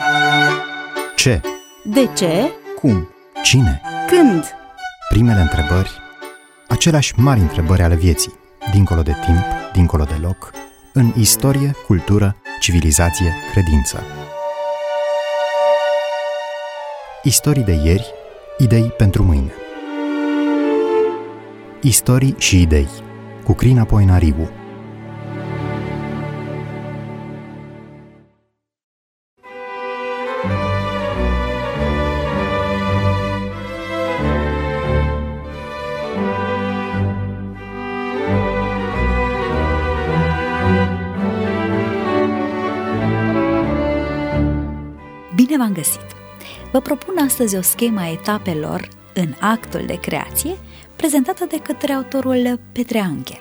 Ce? De ce? Cum? Cine? Când? Primele întrebări, aceleași mari întrebări ale vieții, dincolo de timp, dincolo de loc, în istorie, cultură, civilizație, credință. Istorii de ieri, idei pentru mâine. Istorii și idei, cu Crina Poenariu. Bine v-am găsit! Vă propun astăzi o schemă a etapelor în actul de creație, prezentată de către autorul Petre Angel.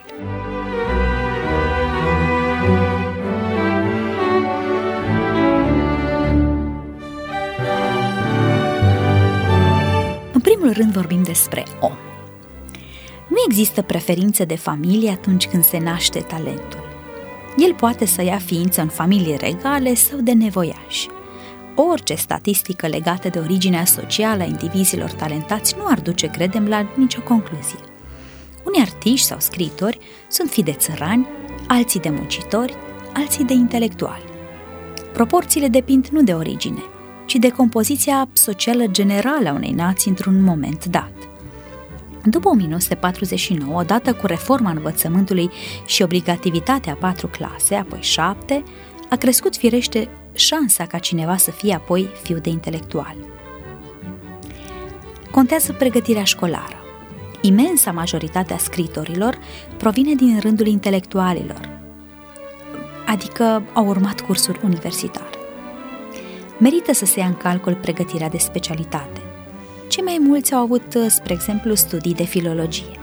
În primul rând vorbim despre om. Nu există preferințe de familie atunci când se naște talentul. El poate să ia ființă în familii regale sau de nevoiași. Orice statistică legată de originea socială a indivizilor talentați nu ar duce, credem, la nicio concluzie. Unii artiști sau scriitori sunt fii de țărani, alții de muncitori, alții de intelectuali. Proporțiile depind nu de origine, ci de compoziția socială generală a unei nații într-un moment dat. După 1949, odată cu reforma învățământului și obligativitatea a 4 clase, apoi 7, a crescut firește șansa ca cineva să fie apoi fiu de intelectual. Contează pregătirea școlară. Imensa majoritate a scriitorilor provine din rândul intelectualilor, adică au urmat cursuri universitare. Merită să se ia în calcul pregătirea de specialitate. Cei mai mulți au avut, spre exemplu, studii de filologie.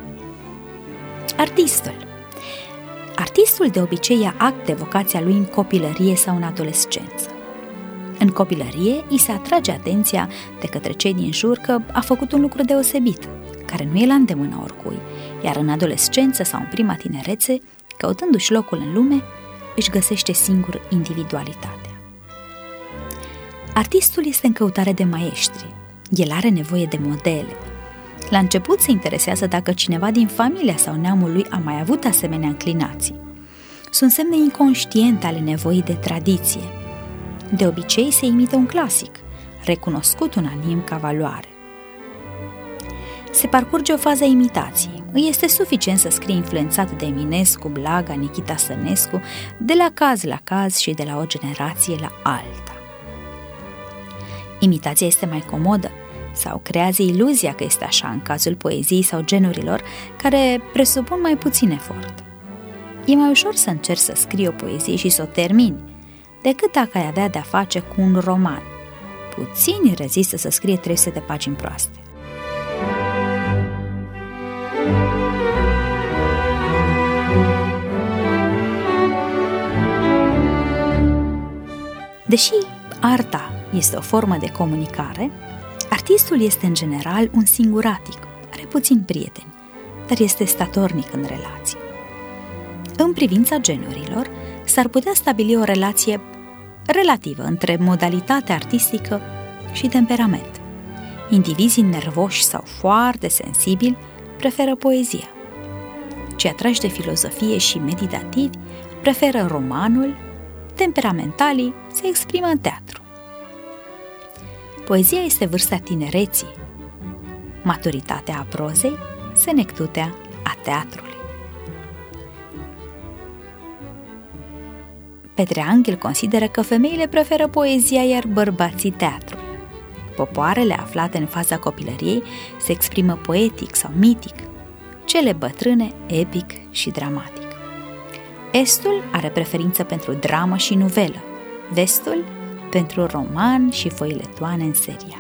Artistul de obicei ia act de vocația lui în copilărie sau în adolescență. În copilărie îi se atrage atenția de către cei din jur că a făcut un lucru deosebit, care nu e la îndemâna oricui, iar în adolescență sau în prima tinerețe, căutându-și locul în lume, își găsește singur individualitatea. Artistul este în căutare de maestri. El are nevoie de modele. La început se interesează dacă cineva din familia sau neamul lui a mai avut asemenea înclinații. Sunt semne inconștiente ale nevoii de tradiție. De obicei se imită un clasic, recunoscut unanim ca valoare. Se parcurge o fază a imitației. Îi este suficient să scrie influențat de Eminescu, Blaga, Nichita Sănescu, de la caz la caz și de la o generație la alta. Imitația este mai comodă sau creează iluzia că este așa în cazul poeziei sau genurilor care presupun mai puțin efort. E mai ușor să încerci să scrii o poezie și să o termini, decât dacă ai avea de-a face cu un roman. Puțini rezistă să scrie 300 de pagini proaste. Deși arta este o formă de comunicare, artistul este în general un singuratic, are puțini prieteni, dar este statornic în relații. În privința genurilor, s-ar putea stabili o relație relativă între modalitatea artistică și temperament. Indivizii nervoși sau foarte sensibili preferă poezia. Cei atrași de filozofie și meditativi preferă romanul, temperamentalii se exprimă în teatru. Poezia este vârsta tinereții, maturitatea a prozei, senectutea a teatrului. Petre Angel consideră că femeile preferă poezia, iar bărbații teatrul. Popoarele aflate în faza copilăriei se exprimă poetic sau mitic, cele bătrâne epic și dramatic. Estul are preferință pentru dramă și nuvelă, vestul pentru roman și foiletoane în serial.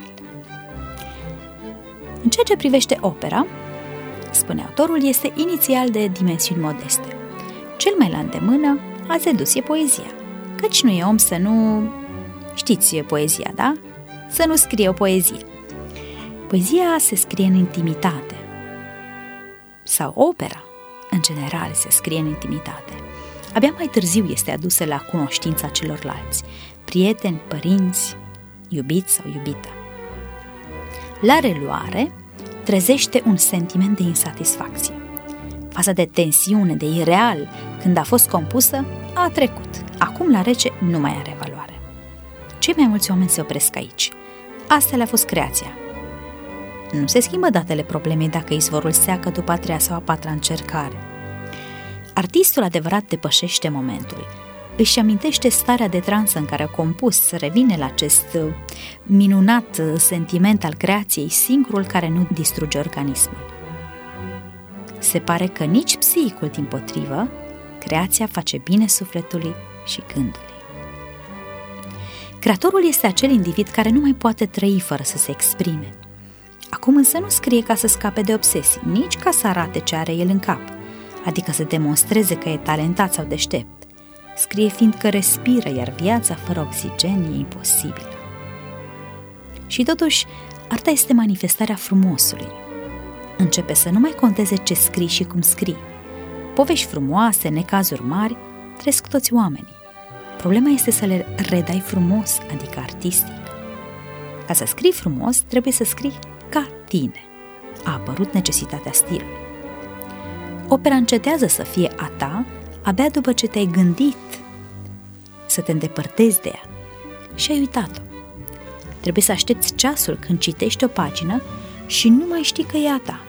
În ceea ce privește opera, spune autorul, este inițial de dimensiuni modeste. Cel mai la îndemână ați dedus e poezia, căci nu e om să nu... Știți poezia, da? Să nu scrie o poezie. Poezia se scrie în intimitate. Sau opera, în general, se scrie în intimitate. Abia mai târziu este adusă la cunoștința celorlalți, prieteni, părinți, iubit sau iubită. La reluare, trezește un sentiment de insatisfacție. Faza de tensiune, de ireal, când a fost compusă, a trecut. Acum, la rece, nu mai are valoare. Cei mai mulți oameni se opresc aici. Asta le-a fost creația. Nu se schimbă datele problemei dacă izvorul seacă după a treia sau a patra încercare. Artistul adevărat depășește momentul. Își amintește starea de transă în care a compus, revine la acest minunat sentiment al creației, singurul care nu distruge organismul. Se pare că nici psihicul, dimpotrivă, creația face bine sufletului și gândului. Creatorul este acel individ care nu mai poate trăi fără să se exprime. Acum însă nu scrie ca să scape de obsesii, nici ca să arate ce are el în cap, adică să demonstreze că e talentat sau deștept. Scrie fiindcă respiră, iar viața fără oxigen e imposibilă. Și totuși, arta este manifestarea frumosului. Începe să nu mai conteze ce scrii și cum scrii. Povești frumoase, necazuri mari, trăiesc toți oamenii. Problema este să le redai frumos, adică artistic. Ca să scrii frumos, trebuie să scrii ca tine. A apărut necesitatea stilului. Opera încetează să fie a ta abia după ce te-ai gândit să te îndepărtezi de ea și ai uitat-o. Trebuie să aștepți ceasul când citești o pagină și nu mai știi că e a ta.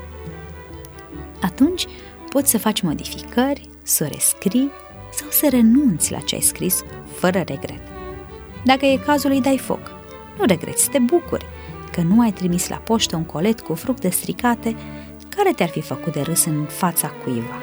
Atunci poți să faci modificări, să o rescrii sau să renunți la ce ai scris fără regret. Dacă e cazul, îi dai foc. Nu regreți, te bucuri că nu ai trimis la poștă un colet cu fructe stricate care te-ar fi făcut de râs în fața cuiva.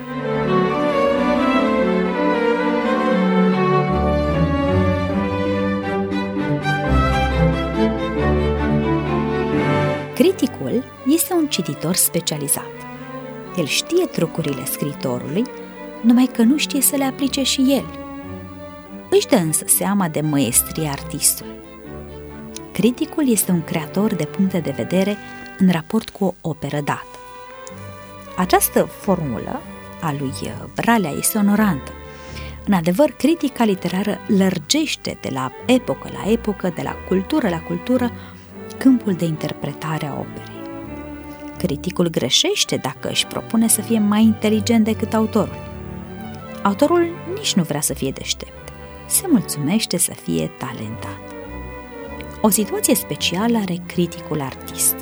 Criticul este un cititor specializat. El știe trucurile scriitorului, numai că nu știe să le aplice și el. Își dă însă seama de măiestria artistului. Criticul este un creator de puncte de vedere în raport cu o operă dată. Această formulă a lui Bralea este onorantă. În adevăr, critica literară lărgește de la epocă la epocă, de la cultură la cultură, câmpul de interpretare a operei. Criticul greșește dacă își propune să fie mai inteligent decât autorul. Autorul nici nu vrea să fie deștept, se mulțumește să fie talentat. O situație specială are criticul artist.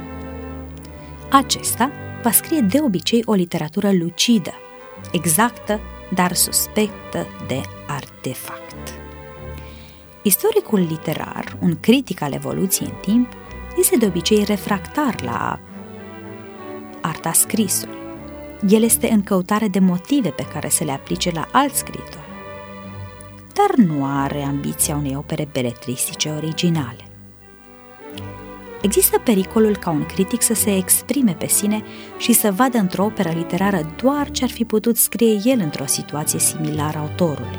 Acesta va scrie de obicei o literatură lucidă, exactă, dar suspectă de artefact. Istoricul literar, un critic al evoluției în timp, este de obicei refractar la arta scrisului. El este în căutare de motive pe care să le aplice la alți scriitori, dar nu are ambiția unei opere beletristice originale. Există pericolul ca un critic să se exprime pe sine și să vadă într-o operă literară doar ce ar fi putut scrie el într-o situație similară autorului.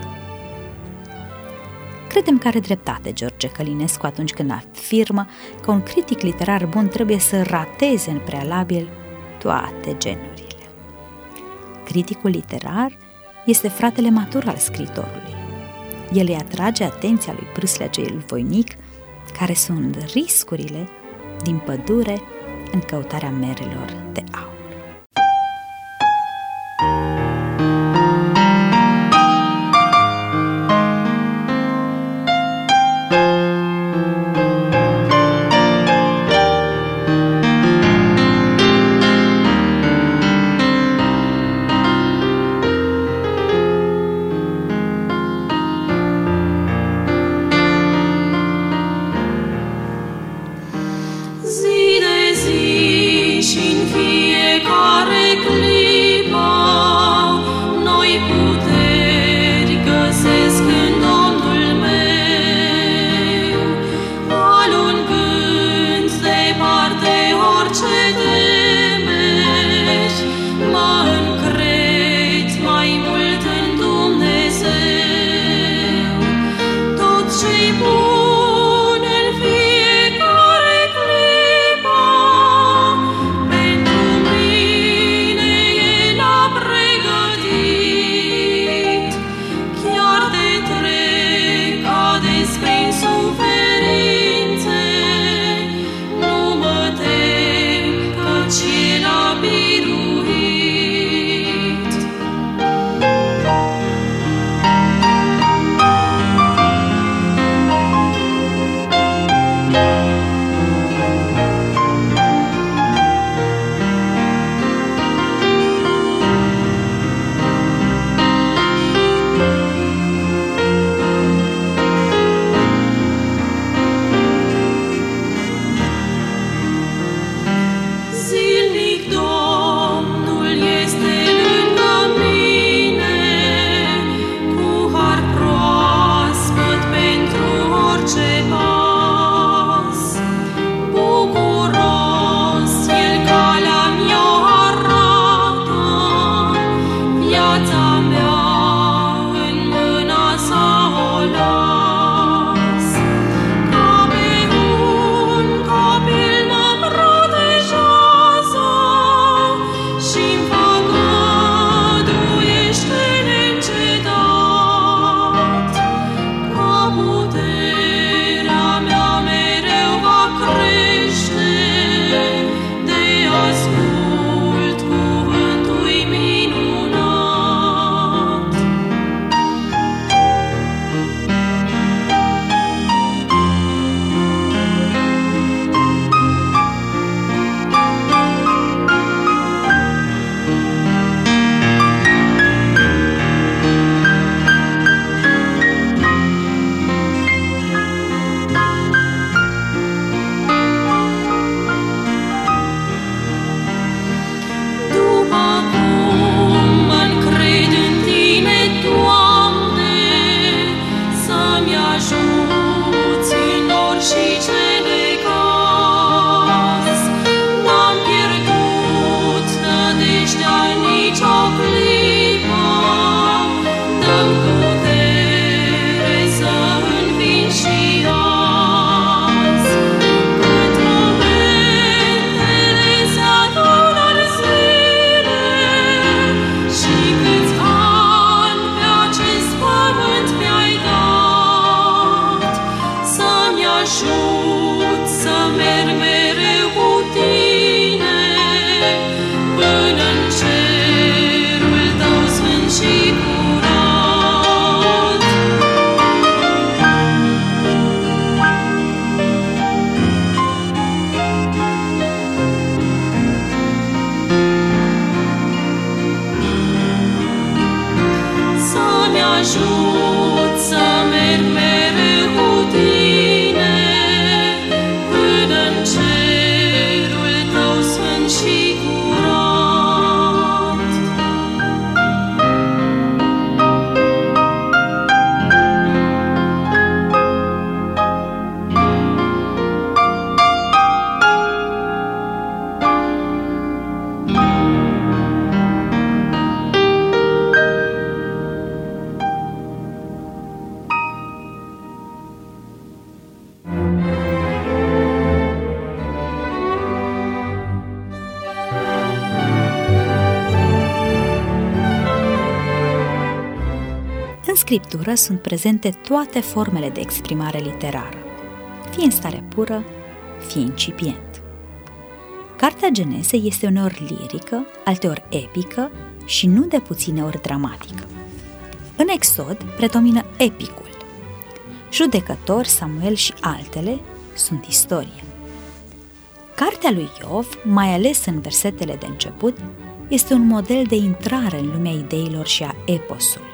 Credem că are dreptate George Călinescu atunci când afirmă că un critic literar bun trebuie să rateze în prealabil toate genurile. Criticul literar este fratele matur al scriitorului. El îi atrage atenția lui Prâslea cel voinic, care sunt riscurile din pădure în căutarea merelor de aur. Zi de zi și-n În scriptură sunt prezente toate formele de exprimare literară, fie în stare pură, fie incipient. Cartea Genese este uneori lirică, alteori epică și nu de puține ori dramatică. În Exod predomină epicul. Judecători, Samuel și altele sunt istorie. Cartea lui Iov, mai ales în versetele de început, este un model de intrare în lumea ideilor și a eposului.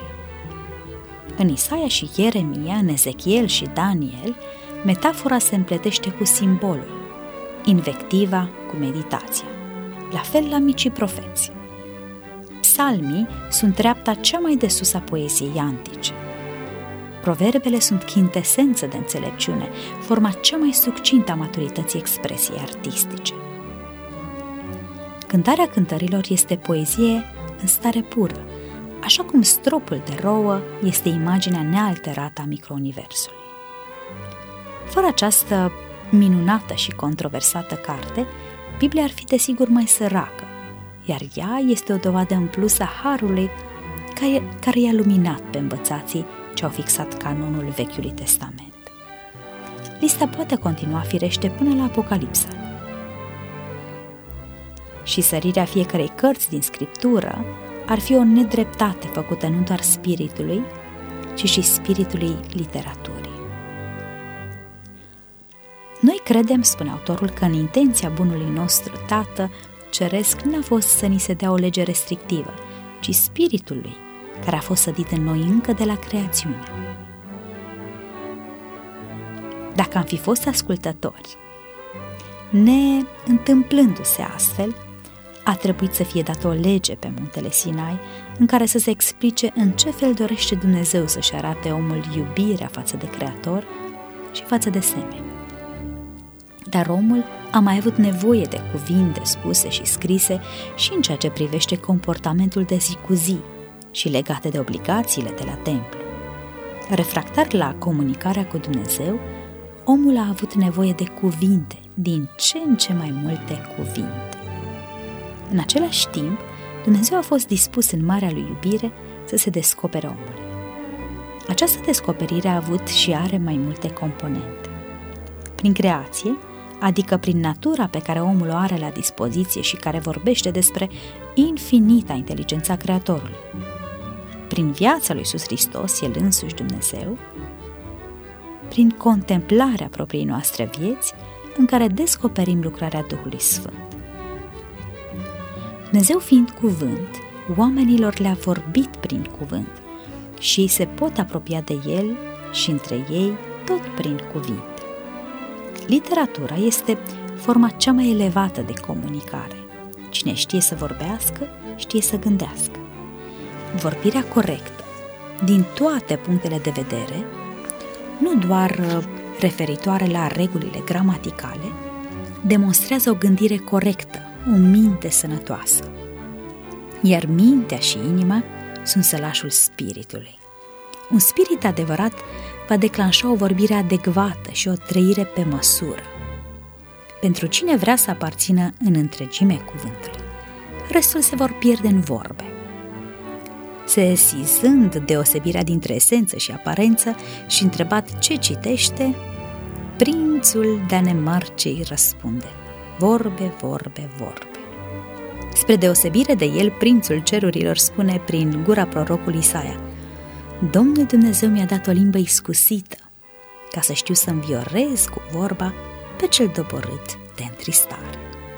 În Isaia și Ieremia, în Ezechiel și Daniel, metafora se împletește cu simbolul, invectiva cu meditația, la fel la micii profeți. Psalmii sunt treapta cea mai de sus a poeziei antice. Proverbele sunt chintesență de înțelepciune, forma cea mai succintă a maturității expresiei artistice. Cântarea cântărilor este poezie în stare pură, așa cum stropul de rouă este imaginea nealterată a microuniversului. Fără această minunată și controversată carte, Biblia ar fi desigur mai săracă, iar ea este o dovadă în plus a harului care i-a luminat pe învățații ce au fixat canonul Vechiului Testament. Lista poate continua firește până la Apocalipsa. Și sărirea fiecărei cărți din Scriptură ar fi o nedreptate făcută nu doar spiritului, ci și spiritului literaturii. Noi credem, spune autorul, că în intenția bunului nostru Tată ceresc n-a fost să ni se dea o lege restrictivă, ci spiritului care a fost sădit în noi încă de la creațiune. Dacă am fi fost ascultători, neîntâmplându-se astfel, a trebuit să fie dată o lege pe muntele Sinai în care să se explice în ce fel dorește Dumnezeu să-și arate omul iubirea față de Creator, și față de semeni. Dar omul a mai avut nevoie de cuvinte spuse și scrise și în ceea ce privește comportamentul de zi cu zi și legate de obligațiile de la templu. Refractar la comunicarea cu Dumnezeu, omul a avut nevoie de cuvinte, din ce în ce mai multe cuvinte. În același timp, Dumnezeu a fost dispus în marea lui iubire să se descopere omului. Această descoperire a avut și are mai multe componente. Prin creație, adică prin natura pe care omul o are la dispoziție și care vorbește despre infinita inteligența Creatorului. Prin viața lui Iisus Hristos, El însuși Dumnezeu, prin contemplarea propriei noastre vieți, în care descoperim lucrarea Duhului Sfânt. Dumnezeu fiind cuvânt, oamenilor le-a vorbit prin cuvânt și se pot apropia de El și între ei tot prin cuvinte. Literatura este forma cea mai elevată de comunicare. Cine știe să vorbească, știe să gândească. Vorbirea corectă, din toate punctele de vedere, nu doar referitoare la regulile gramaticale, demonstrează o gândire corectă, o minte sănătoasă. Iar mintea și inima sunt sălașul spiritului. Un spirit adevărat va declanșa o vorbire adecvată și o trăire pe măsură. Pentru cine vrea să aparțină în întregime cuvântului, restul se vor pierde în vorbe. Sesizând deosebirea dintre esență și aparență și întrebat ce citește, prințul Danemarcei răspunde: vorbe, vorbe, vorbe. Spre deosebire de el, prințul cerurilor spune prin gura prorocului Isaia: Domnul Dumnezeu mi-a dat o limbă iscusită, ca să știu să înviorez cu vorba pe cel doborât de întristare.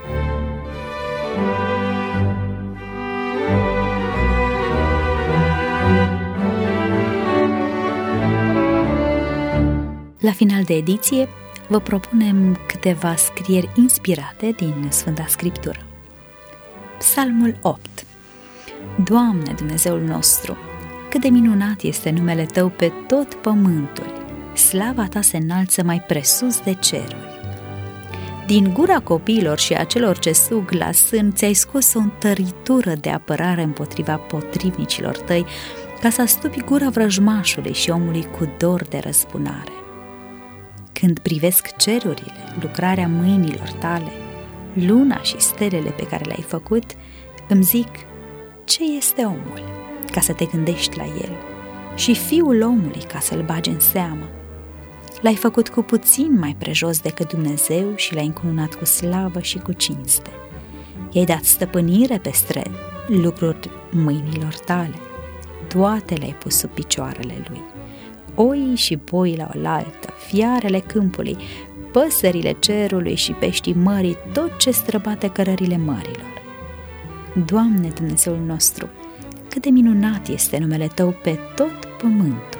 La final de ediție, vă propunem câteva scrieri inspirate din Sfânta Scriptură. Psalmul 8. Doamne, Dumnezeul nostru, cât de minunat este numele Tău pe tot pământul, slava Ta se înalță mai presus de ceruri. Din gura copiilor și a celor ce sug la sân, ți-ai scos o întăritură de apărare împotriva potrivnicilor Tăi, ca să astupi gura vrăjmașului și omului cu dor de răzbunare. Când privesc cerurile, lucrarea mâinilor Tale, luna și stelele pe care le-ai făcut, îmi zic: ce este omul, ca să te gândești la el, și fiul omului, ca să-l bagi în seamă? L-ai făcut cu puțin mai prejos decât Dumnezeu și l-ai încununat cu slavă și cu cinste. I-ai dat stăpânire peste lucruri mâinilor Tale, toate le-ai pus sub picioarele lui. Oii și boii la oaltă, fiarele câmpului, păsările cerului și peștii mării, tot ce străbate cărările mărilor. Doamne, Dumnezeul nostru, cât de minunat este numele Tău pe tot pământul.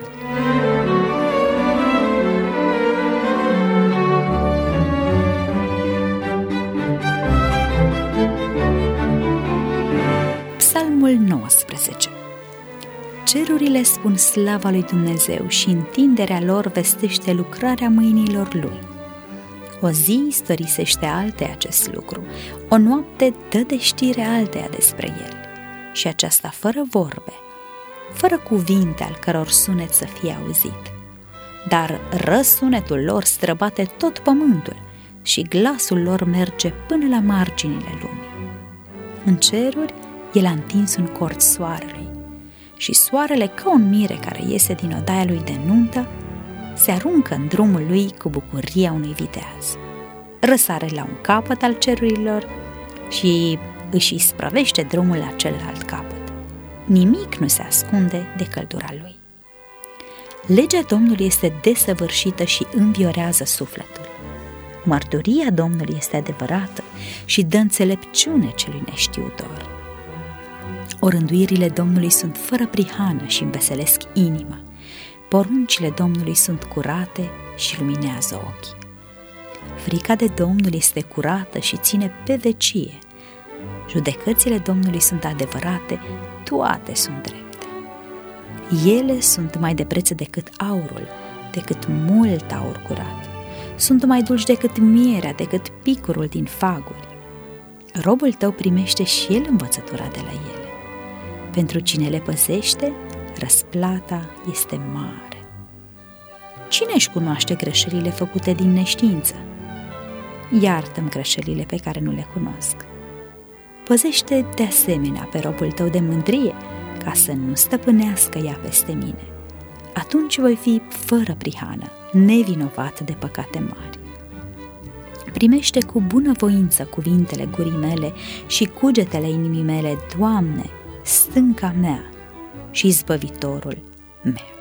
Psalmul 19. Cerurile spun slava lui Dumnezeu și întinderea lor vestește lucrarea mâinilor lui. O zi istorisește alteia acest lucru, o noapte dă de știre alteia despre el, și aceasta fără vorbe, fără cuvinte al căror sunet să fie auzit. Dar răsunetul lor străbate tot pământul și glasul lor merge până la marginile lumii. În ceruri el a întins un cort soarelui și soarele, ca un mire care iese din odaia lui de nuntă, se aruncă în drumul lui cu bucuria unui viteaz. Răsare la un capăt al cerurilor și își isprăvește drumul la celălalt capăt. Nimic nu se ascunde de căldura lui. Legea Domnului este desăvârșită și înviorează sufletul. Mărturia Domnului este adevărată și dă înțelepciune celui neștiutor. Orânduirile Domnului sunt fără prihană și înveselesc inima. Poruncile Domnului sunt curate și luminează ochii. Frica de Domnul este curată și ține pe vecie. Judecățile Domnului sunt adevărate, toate sunt drepte. Ele sunt mai de preț decât aurul, decât mult aur curat. Sunt mai dulci decât mierea, decât picurul din faguri. Robul tău primește și el învățătura de la ele. Pentru cine le păzește, răsplata este mare. Cine își cunoaște greșelile făcute din neștiință? Iartă-mi greșelile pe care nu le cunosc. Păzește de asemenea pe robul tău de mândrie, ca să nu stăpânească ea peste mine. Atunci voi fi fără prihană, nevinovat de păcate mari. Primește cu bunăvoință cuvintele gurii mele și cugetele inimii mele, Doamne, stânca mea și izbăvitorul meu.